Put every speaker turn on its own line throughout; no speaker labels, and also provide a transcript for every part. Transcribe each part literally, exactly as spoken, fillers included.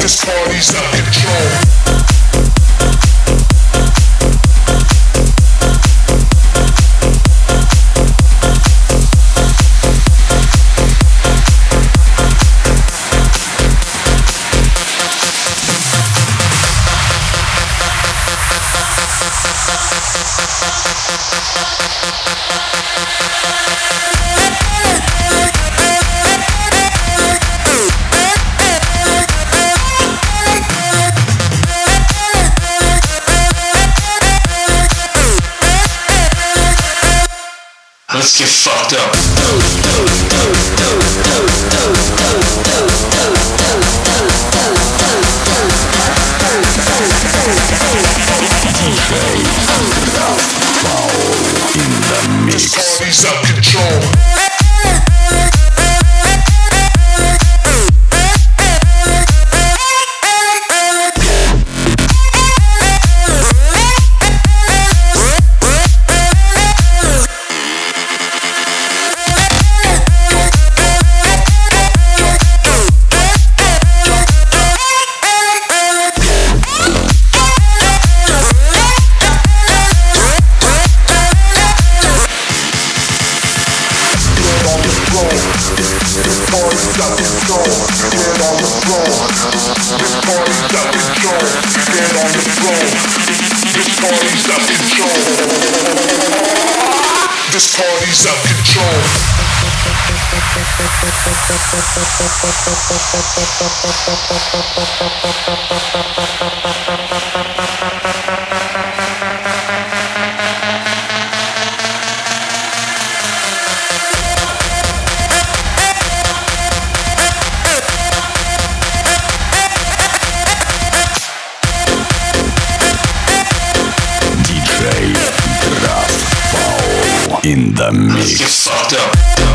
This party's out of control.
Let's get fucked up.
This party's out of control. This party's out of control.
In the mix.
Let's get fucked up.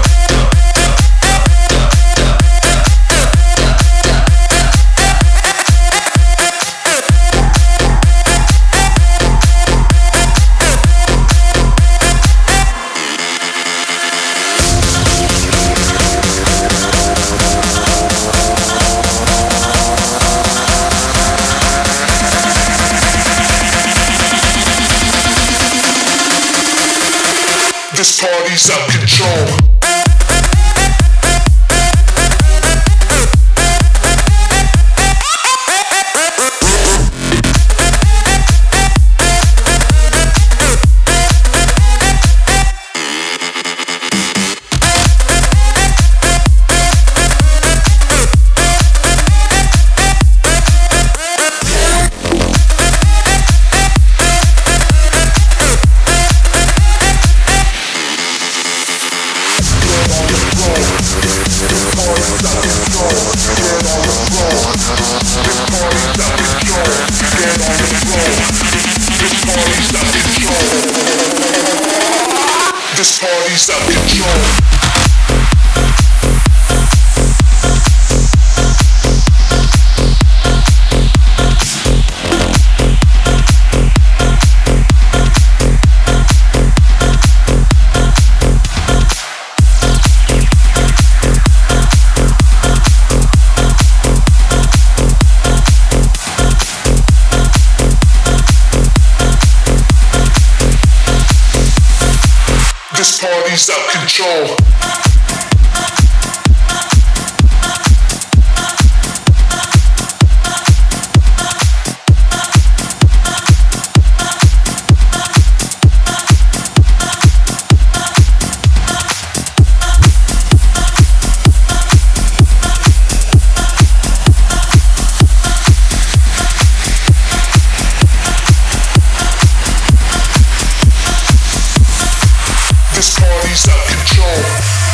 This party's out of control. This party's out of control. This party's out of control. This party's out of control.